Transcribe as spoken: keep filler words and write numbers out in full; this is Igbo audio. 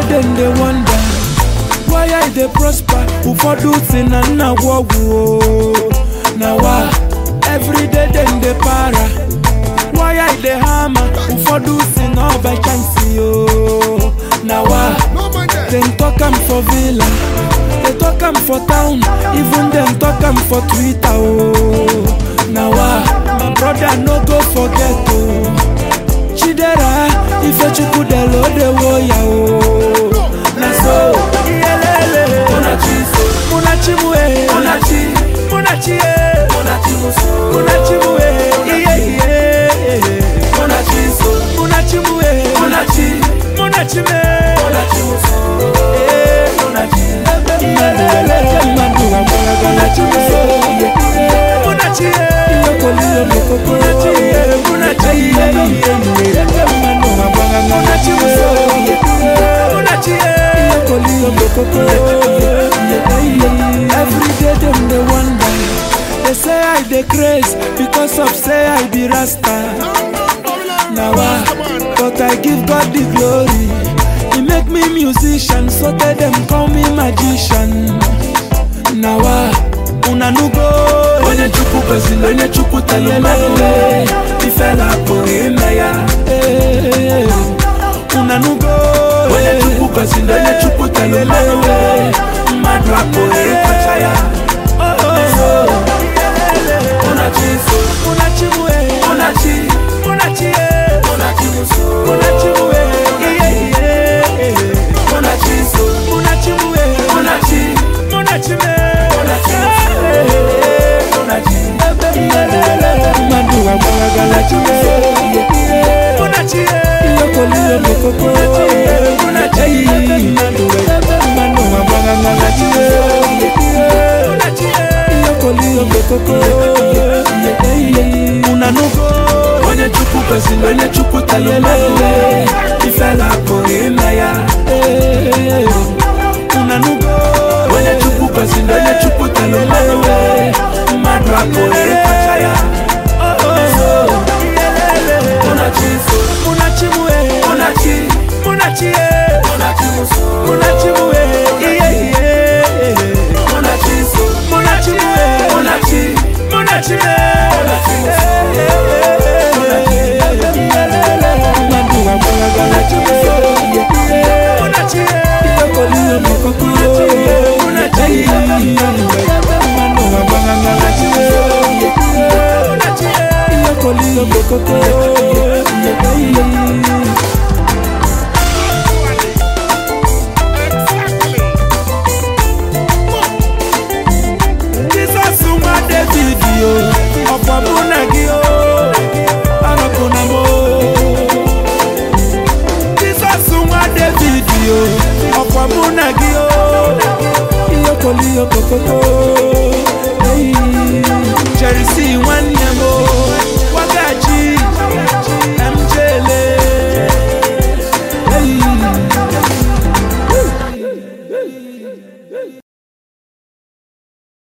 then they wonder why I dey prosper. Ufodu si na na wogu. Now why every day then they para. Why I dey hammer? Ufodu si na by chance yo. Now why them talk am for villa, they talk am for town, even them talk am for Twitter oh. Now why my brother no go forget oh. Chidera, if you chuku de lo de wo ya o. Na so, iyelele. Munachi, munachi muwe. Munachi, munachi e. Munachi musu. Munachi muwe. Iye iye. Munachi so. Munachi muwe. Munachi, munachi me. Munachi musu. Eh, munachi. Iyelele. Manu amara munachi musu. Munachi e. Iyokoli omokoko. Munachi e. Munachi e. Every day them they wonder. They say I dey craze because of say I be Rasta. Now I, but I give God the glory. He make me musician, so they them call me magician. Now I, unanugo. When you chuku Brazil, when you chuku Talomale, ifela poeme ya. Unanugo. When you chuku Brazil, when you chuku Talomale, madra poeme pachaya. Oh, munachi, munachi muwe, munachi, munachi e, munachi musu, munachi muwe, iye iye, munachi so, munachi muwe, munachi, munachi me, munachi musu, munachi, madu amara galachi me, munachi e, iyokoli omokoko, munachi, madu amara galachi me, munachi e, iyokoli omokoko. Unanugo, when you chuku Brazil, when you chuku Talomale, ifela poeme ya. Unanugo, when you chuku Brazil, when you chuku Talomale, madra poeme pachaya. Oh, munachi, munachi muwe, munachi, munachi e, munachi musu, munachi muwe, iye iye, munachi so, munachi muwe, munachi, munachi me. Cherry one yamo.